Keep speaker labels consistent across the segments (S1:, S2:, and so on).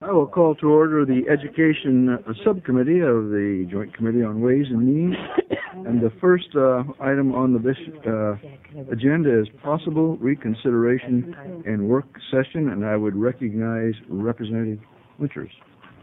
S1: I will call to order the Education Subcommittee of the Joint Committee on Ways and Means. And the first item on the agenda is possible reconsideration and work session, and I would recognize Representative Winters.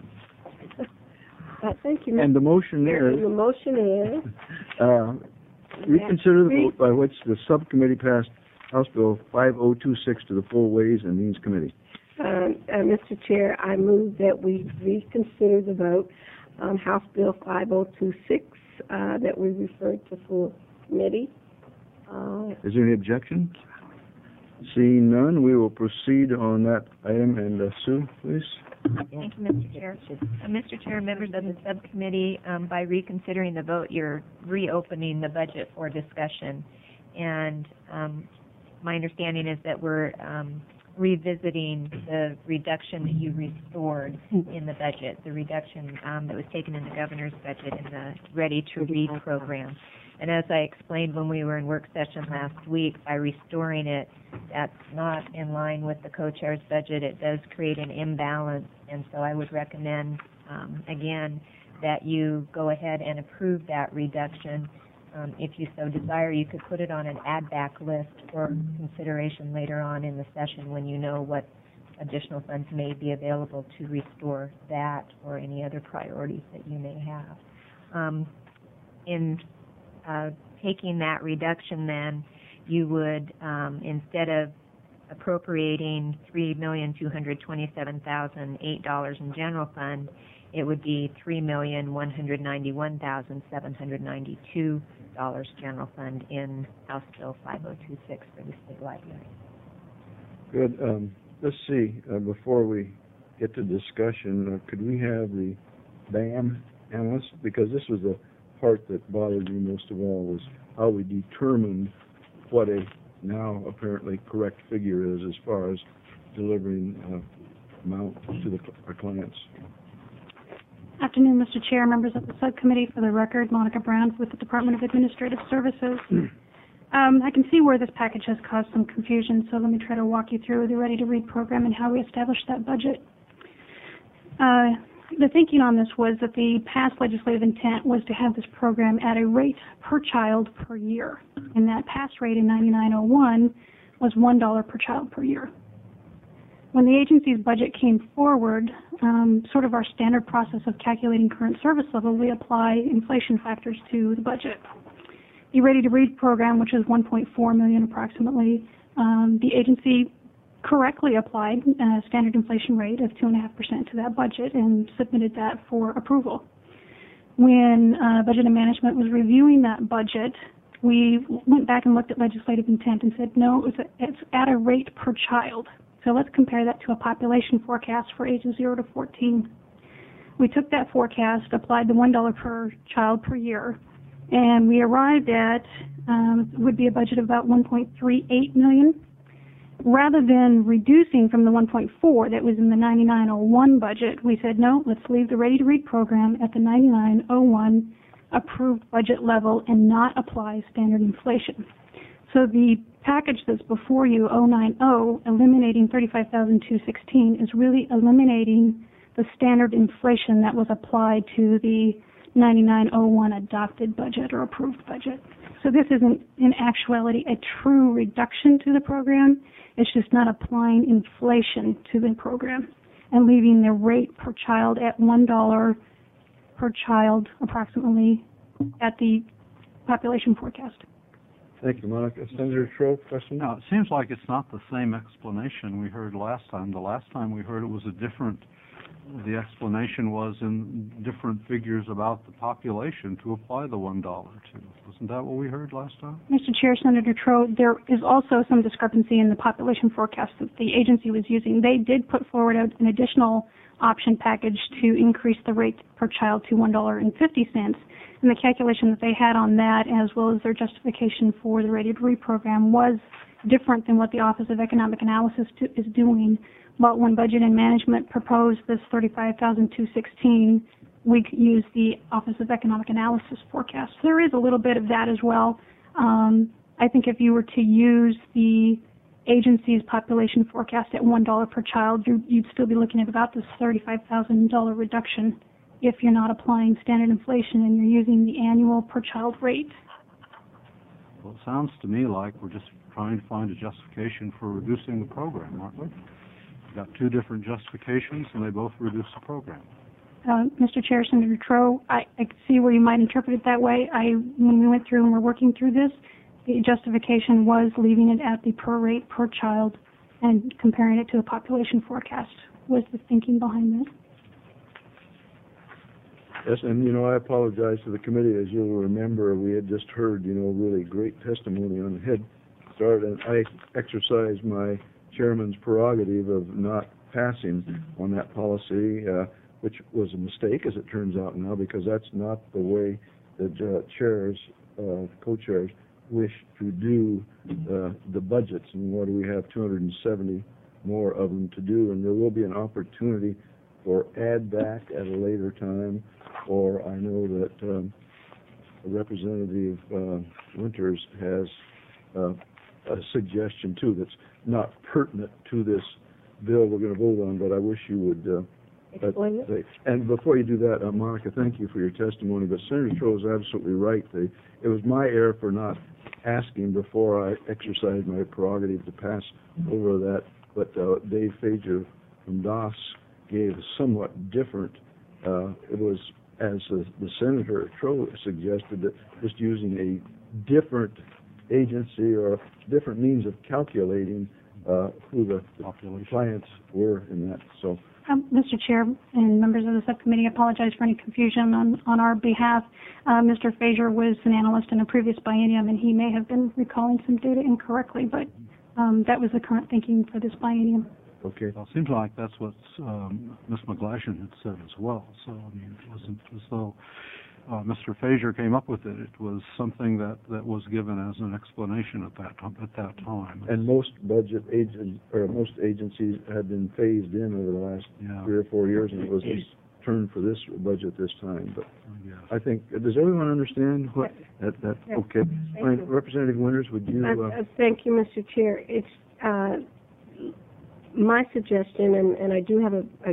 S2: Thank you, Mr.
S1: And the motion is...
S2: The motion is...
S1: reconsider the vote by which the subcommittee passed House Bill 5026 to the full Ways and Means Committee.
S2: Mr. Chair, I move that we reconsider the vote on House Bill 5026 that we referred to full committee.
S1: Is there any objection? Seeing none, we will proceed on that item. And Sue, please.
S3: Thank you, Mr. Chair. Mr. Chair, members of the subcommittee, by reconsidering the vote, you're reopening the budget for discussion. And my understanding is that we're revisiting the reduction that you restored in the budget, the reduction that was taken in the governor's budget in the Ready to Read program. And as I explained when we were in work session last week, by restoring it, that's not in line with the co-chair's budget. It does create an imbalance, and so I would recommend, again, that you go ahead and approve that reduction. If you so desire, you could put it on an add-back list for consideration later on in the session when you know what additional funds may be available to restore that or any other priorities that you may have. In taking that reduction, then, you would, instead of appropriating $3,227,008 in general fund, it would be $3,191,792 general fund in House Bill 5026 for the state library.
S1: Good. Let's see. Before we get to discussion, could we have the BAM analyst? Because this was the part that bothered me most of all, was how we determined what a now apparently correct figure is as far as delivering amount to our clients.
S4: Afternoon, Mr. Chair, members of the subcommittee. For the record, Monica Brown with the Department of Administrative Services. I can see where this package has caused some confusion, so let me try to walk you through the Ready to Read program and how we established that budget. The thinking on this was that the past legislative intent was to have this program at a rate per child per year, and that pass rate in 9901 was $1 per child per year. When the agency's budget came forward, sort of our standard process of calculating current service level, we apply inflation factors to the budget. The Ready to Read program, which is $1.4 million approximately, the agency correctly applied a standard inflation rate of 2.5% to that budget and submitted that for approval. When Budget and Management was reviewing that budget, we went back and looked at legislative intent and said, no, it's at a rate per child. So let's compare that to a population forecast for ages 0 to 14. We took that forecast, applied the $1 per child per year, and we arrived at would be a budget of about $1.38 million. Rather than reducing from the 1.4 that was in the 9901 budget, we said, no, let's leave the Ready to Read program at the 9901 approved budget level and not apply standard inflation. So the package that's before you, 090, eliminating $35,216, is really eliminating the standard inflation that was applied to the 9901 adopted budget or approved budget. So this isn't, in actuality, a true reduction to the program. It's just not applying inflation to the program and leaving the rate per child at $1 per child approximately at the population forecast.
S1: Thank you, Monica. Senator Trope, question?
S5: Now, it seems like it's not the same explanation we heard last time. The last time we heard it was the explanation was in different figures about the population to apply the $1 to. Wasn't that what we heard last time?
S4: Mr. Chair, Senator Trout, there is also some discrepancy in the population forecast that the agency was using. They did put forward an additional option package to increase the rate per child to $1.50, and the calculation that they had on that, as well as their justification for the Ready to Read program, was different than what the Office of Economic Analysis is doing. But when Budget and Management proposed this $35,216, we used the Office of Economic Analysis forecast. So there is a little bit of that as well. I think if you were to use the agency's population forecast at $1 per child, you'd still be looking at about this $35,000 reduction if you're not applying standard inflation and you're using the annual per child rate.
S5: Well, it sounds to me like we're just trying to find a justification for reducing the program, aren't we? We've got two different justifications, and they both reduce the program.
S4: Mr. Chair, Senator Troe, I can see where you might interpret it that way. When we went through and were working through this, the justification was leaving it at the per rate per child and comparing it to the population forecast was the thinking behind this.
S1: Yes, and, I apologize to the committee. As you'll remember, we had just heard, really great testimony on Head Start, and I exercised my chairman's prerogative of not passing on that policy, which was a mistake, as it turns out now, because that's not the way the chairs, co-chairs, wish to do the budgets. And what do we have? 270 more of them to do, and there will be an opportunity for add back at a later time. Or I know that Representative Winters has a suggestion too that's not pertinent to this bill we're going to vote on, but I wish you would
S2: Explain it.
S1: And before you do that, Monica, thank you for your testimony, but Senator Troe is absolutely right. It was my error for not asking before I exercised my prerogative to pass over that, but Dave Fager from DOS gave a somewhat different, it was, as the Senator Troe suggested, that just using a different agency or different means of calculating who the clients were in that. So,
S4: Mr. Chair and members of the subcommittee, I apologize for any confusion on our behalf. Mr. Fager was an analyst in a previous biennium, and he may have been recalling some data incorrectly, but that was the current thinking for this biennium.
S1: okay.
S5: Well, it seems like that's what Ms. McGlashan had said as well. So, I mean, it wasn't as though Mr. Fager came up with it. It was something that was given as an explanation at that time.
S1: And most most agencies have been phased in over the last 3 or 4 years, and it was his turn for this budget this time. But I think, does everyone understand what that? Okay. All right, Representative Winters, would you?
S2: Thank you, Mr. Chair. It's my suggestion, and I do have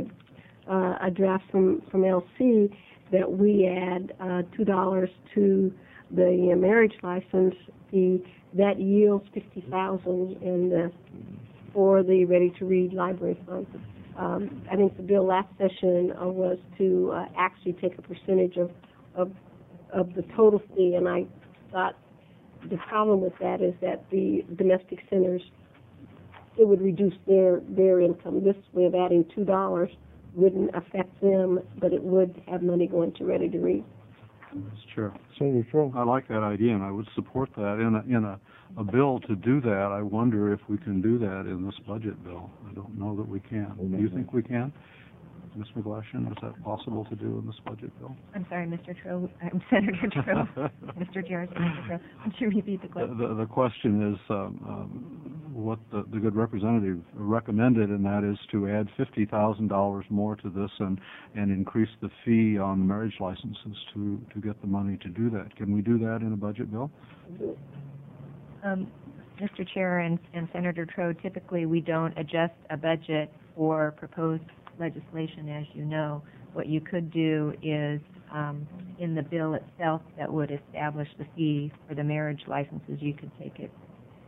S2: a draft from LC, that we add $2 to the marriage license fee. That yields $50,000 for the Ready to Read library fund. I think the bill last session was to actually take a percentage of the total fee, and I thought the problem with that is that the domestic centers, it would reduce their income. This way of adding $2 wouldn't affect them, but it would have money going to Ready to Read.
S5: That's true.
S1: Senator Troe.
S5: I like that idea, and I would support that. In a bill to do that, I wonder if we can do that in this budget bill. I don't know that we can. Do you think we can? Ms. McGlashan, is that possible to do in this budget bill?
S3: I'm sorry, Mr. Troe, Senator Troe, Mr. Jarrett, Mr. Troe. Would you repeat the question?
S5: The question is what the good representative recommended, and that is to add $50,000 more to this and increase the fee on marriage licenses to get the money to do that. Can we do that in a budget bill?
S3: Mr. Chair and Senator Troe, typically we don't adjust a budget for proposed legislation, as you know. What you could do is, in the bill itself that would establish the fee for the marriage licenses, you could take it,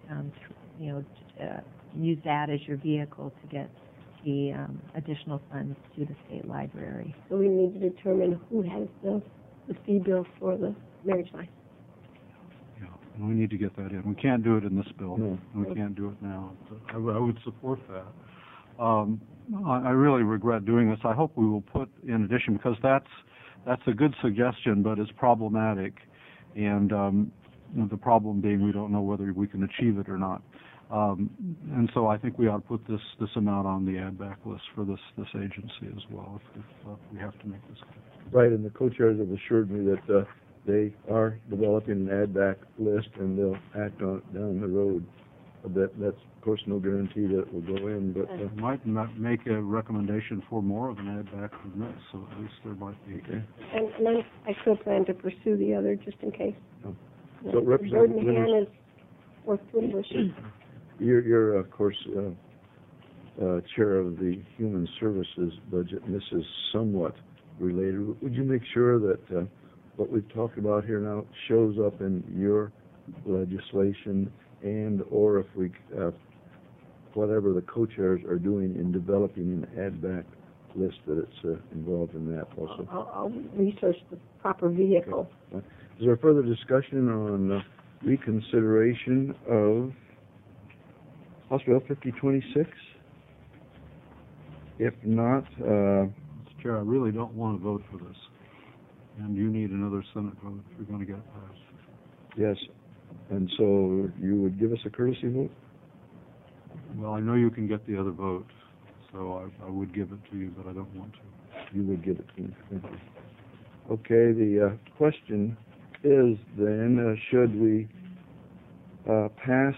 S3: use that as your vehicle to get the additional funds to the state library.
S2: So we need to determine who has the fee bill for the marriage license.
S5: Yeah, and we need to get that in. We can't do it in this bill.
S1: No.
S5: We can't do it now. I would support that. I really regret doing this. I hope we will put in addition, because that's a good suggestion, but it's problematic, and the problem being we don't know whether we can achieve it or not. And so I think we ought to put this amount on the add back list for this agency as well, if we have to make this.
S1: Right, and the co-chairs have assured me that they are developing an add back list, and they'll act on it down the road. That's, of course, no guarantee that it will go in, but...
S5: might not make a recommendation for more of an add-back than this, so at least there might be...
S1: Okay.
S2: And I still plan to pursue the other just in case.
S1: Oh. So, Representative
S2: Bird in hand is worth 2 bushes.
S1: You're of course, chair of the Human Services budget, and this is somewhat related. Would you make sure that what we've talked about here now shows up in your legislation, and or if we, whatever the co-chairs are doing in developing an add-back list, that it's involved in that also?
S2: I'll research the proper vehicle.
S1: Okay. Is there further discussion on reconsideration of House Bill 5026? If not,
S5: Mr. Chair, I really don't want to vote for this, and you need another Senate vote if you're going to get it passed.
S1: yes. And so you would give us a courtesy vote?
S5: Well, I know you can get the other vote, so I would give it to you, but I don't want to.
S1: You would give it to me. Thank you. Okay, the question is then, should we pass,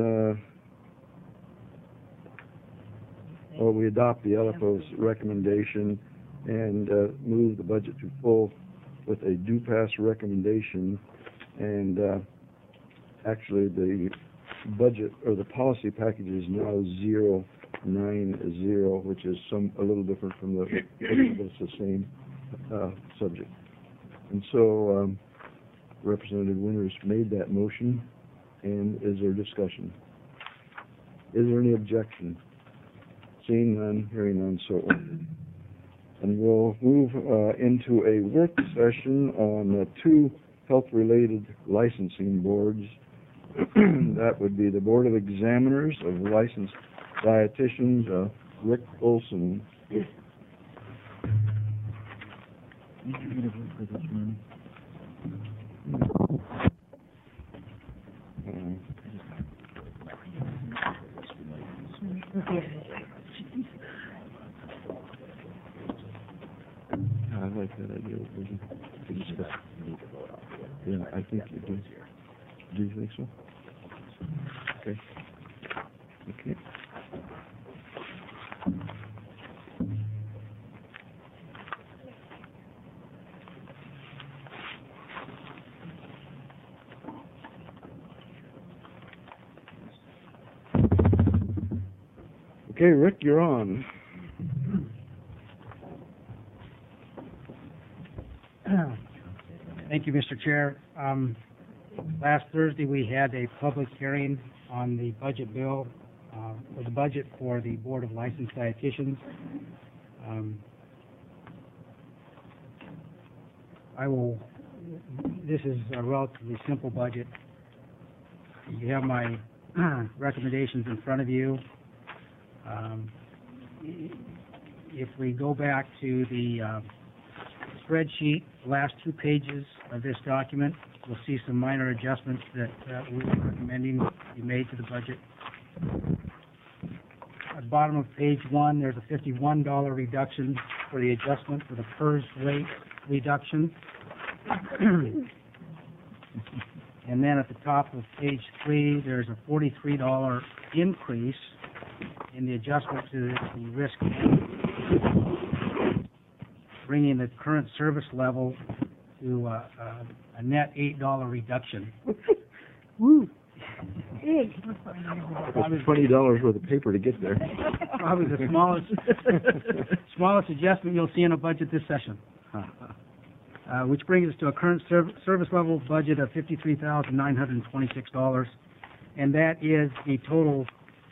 S1: or we adopt the LFO's recommendation and move the budget to full with a do pass recommendation, and actually the budget or the policy package is now 090, which is a little different from the, but it's the same subject. And so Representative Winters made that motion, and is there discussion? Is there any objection? Seeing none, hearing none, so ordered. And we'll move into a work session on two health-related licensing boards. That would be the Board of Examiners of Licensed Dietitians, Rick Olson. Did you get a vote for this morning? I like that idea. Yeah, I think you do. Do you think so? Okay. Okay. Okay, Rick, you're on.
S6: Thank you, Mr. Chair. Last Thursday, we had a public hearing on the budget bill, for the budget for the Board of Licensed Dietitians. This is a relatively simple budget. You have my recommendations in front of you. If we go back to the spreadsheet, the last 2 pages of this document, you'll see some minor adjustments that we're recommending be made to the budget. At the bottom of page 1, there's a $51 reduction for the adjustment for the PERS rate reduction. And then at the top of page 3, there's a $43 increase in the adjustment to the risk, bringing the current service level to a net $8 reduction.
S2: Woo! Big.
S1: It's $20 worth of paper to get there.
S6: Probably the smallest adjustment you'll see in a budget this session. Which brings us to a current service level budget of $53,926, and that is the total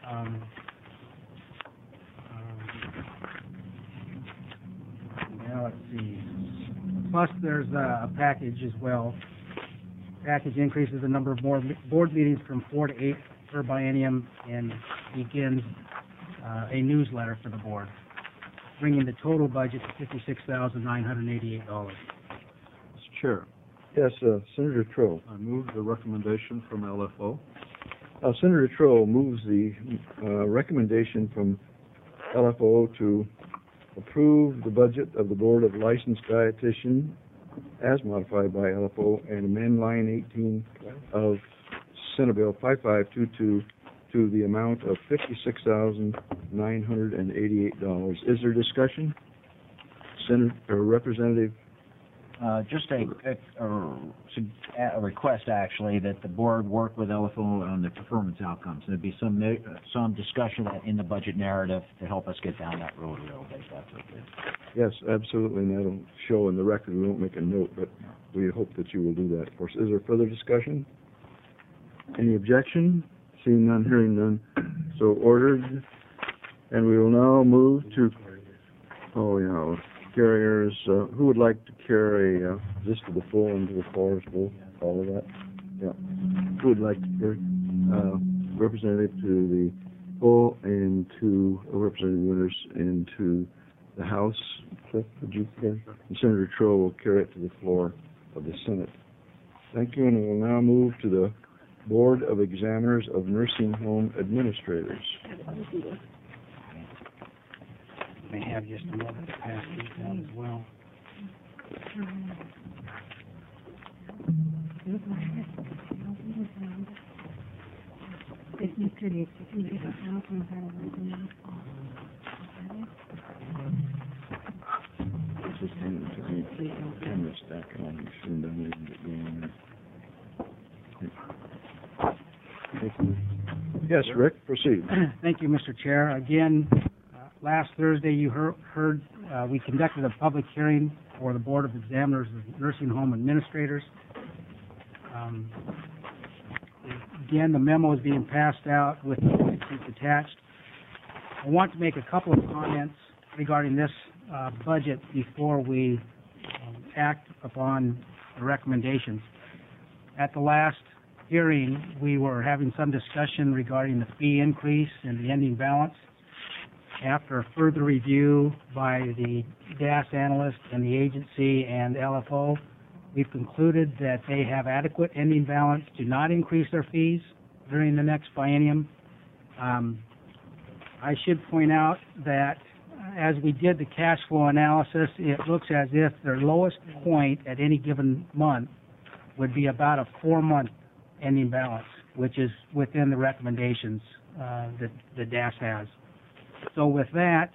S6: let's see. Plus, there's a package as well. Package increases the number of board meetings from 4 to 8 per biennium and begins a newsletter for the board, bringing the total budget to $56,988.
S5: Mr. Chair,
S1: Yes, Senator Troe.
S5: I move the recommendation from LFO.
S1: Senator Troe moves the recommendation from LFO to approve the budget of the Board of Licensed Dietitian as modified by LFO and amend line 18 of Senate Bill 5522 to the amount of $56,988. Is there discussion? Senator or Representative
S7: Just a request, actually, that the board work with LFO on the performance outcomes. There'd be some discussion of that in the budget narrative to help us get down that road a little bit, if that's okay.
S1: Yes, absolutely, and that'll show in the record. We won't make a note, but we hope that you will do that for us. Is there further discussion? Any objection? Seeing none, hearing none, so ordered. And we will now move to, carriers. Who would like to carry this to the full and to the floor? We'll follow that. Yeah. Who would like to carry representative to the full and to Representative Winters and to the House? Cliff, would you carry? And Senator Troll will carry it to the floor of the Senate. Thank you, and we will now move to the Board of Examiners of Nursing Home Administrators.
S6: May have just a moment to pass these down as well.
S1: Yes, Rick, proceed.
S6: Thank you, Mr. Chair. Again, last Thursday you heard we conducted a public hearing for the Board of Examiners of Nursing Home Administrators. Again, the memo is being passed out with the points attached. I want to make a couple of comments regarding this budget before we act upon the recommendations. At the last hearing, we were having some discussion regarding the fee increase and the ending balance. After a further review by the DAS analyst and the agency and LFO, we've concluded that they have adequate ending balance to not increase their fees during the next biennium. I should point out that as we did the cash flow analysis, it looks as if their lowest point at any given month would be about a 4-month ending balance, which is within the recommendations that the DAS has. So with that,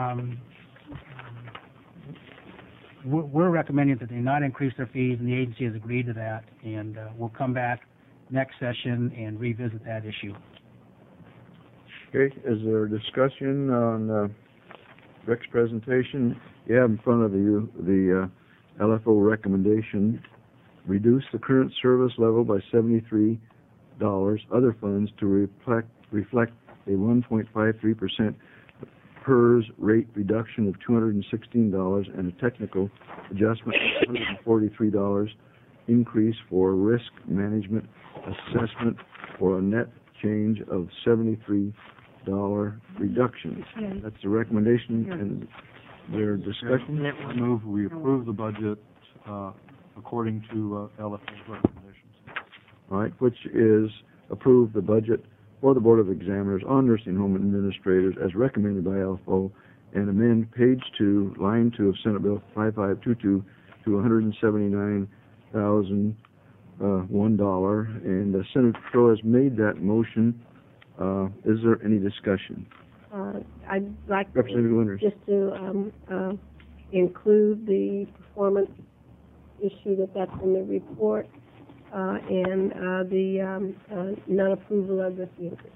S6: we're recommending that they not increase their fees, and the agency has agreed to that, and we'll come back next session and revisit that issue.
S1: Okay, is there a discussion on Rick's presentation? You have in front of you the LFO recommendation. Reduce the current service level by $73, other funds to reflect a 1.53% PERS rate reduction of $216 and a technical adjustment of $143 increase for risk management assessment for a net change of $73 reduction. That's the recommendation, and their discussion.
S5: I move we approve the budget according to LFO's recommendations.
S1: All right, which is approve the budget for the Board of Examiners on Nursing Home Administrators as recommended by LFO, and amend page 2, line 2 of Senate Bill 5522 to $179,001. And Senator Crow has made that motion. Is there any discussion?
S2: I'd like
S1: Representative Winters.
S2: just to include the performance issue that's in the report, and the non-approval of the fee increase.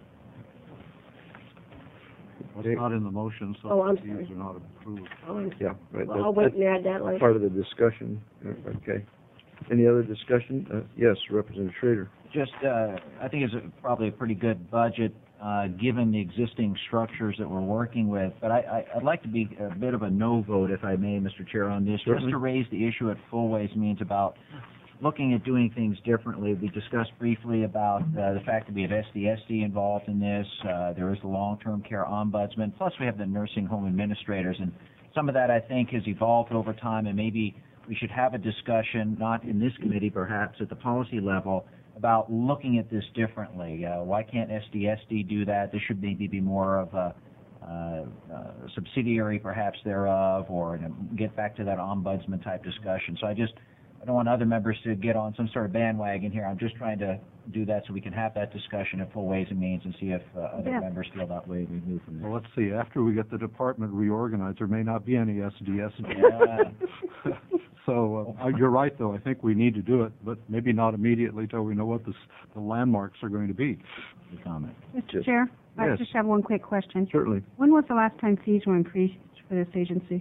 S5: Well, it's not in the motion, so
S2: Oh, I'm
S5: the fees
S2: sorry.
S5: are not approved.
S1: Yeah, right.
S2: Well, I'll wait and add that later.
S1: Part of the discussion. Okay. Any other discussion? Yes, Representative Schrader.
S7: Just, I think it's probably a pretty good budget, given the existing structures that we're working with. But I'd like to be a bit of a no vote, if I may, Mr. Chair, on this,
S1: Certainly.
S7: just to raise the issue at Full Ways Means about looking at doing things differently. We discussed briefly about the fact that we have SDSD involved in this. There is the long-term care ombudsman, plus we have the nursing home administrators. And some of that, I think, has evolved over time, and maybe we should have a discussion, not in this committee, perhaps at the policy level, about looking at this differently. Why can't SDSD do that? This should maybe be more of a subsidiary, perhaps, thereof, or get back to that ombudsman type discussion. So I don't want other members to get on some sort of bandwagon here. I'm just trying to do that so we can have that discussion at Full Ways and Means and see if other members feel that way. We move from there.
S5: Well, let's see. After we get the department reorganized, there may not be any SDS. So, you're right, though. I think we need to do it, but maybe not immediately till we know what the landmarks are going to be.
S7: The comment.
S1: Yes.
S8: Mr. Chair, I
S1: Yes.
S8: just have one quick question.
S1: Certainly.
S8: When was the last time fees were increased for this agency?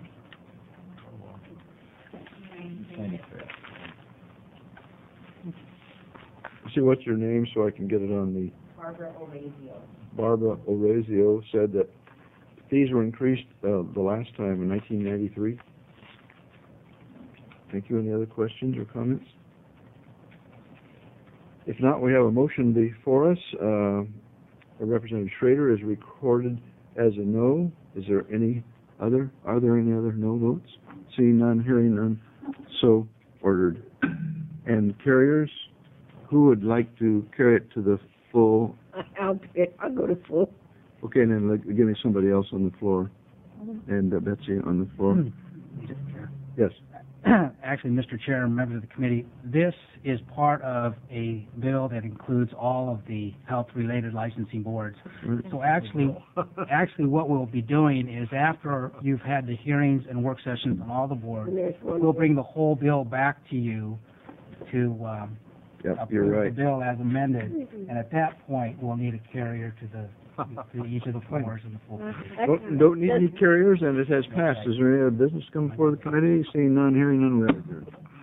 S1: See, what's your name so I can get it on the... Barbara Orazio. Barbara Orazio said that fees were increased the last time in 1993. Thank you. Any other questions or comments? If not, we have a motion before us. Representative Schrader is recorded as a no. Are there any other no votes? Seeing none, hearing none, so ordered. And carriers, who would like to carry it to the full?
S2: I'll go to full.
S1: Okay, and then give me somebody else on the floor. And Betsy on the floor. Yes.
S6: Actually, Mr. Chair and members of the committee, this is part of a bill that includes all of the health-related licensing boards. So actually what we'll be doing is after you've had the hearings and work sessions on all the boards,
S2: And there's one.
S6: we'll bring the whole bill back to you to
S1: Yep, you're
S6: approve
S1: right.
S6: the bill as amended. And at that point, we'll need a carrier to each of the floors in the full.
S1: Don't need any carriers, and it has passed. Is there any other business coming before the committee? Seeing none, hearing none, we are adjourned.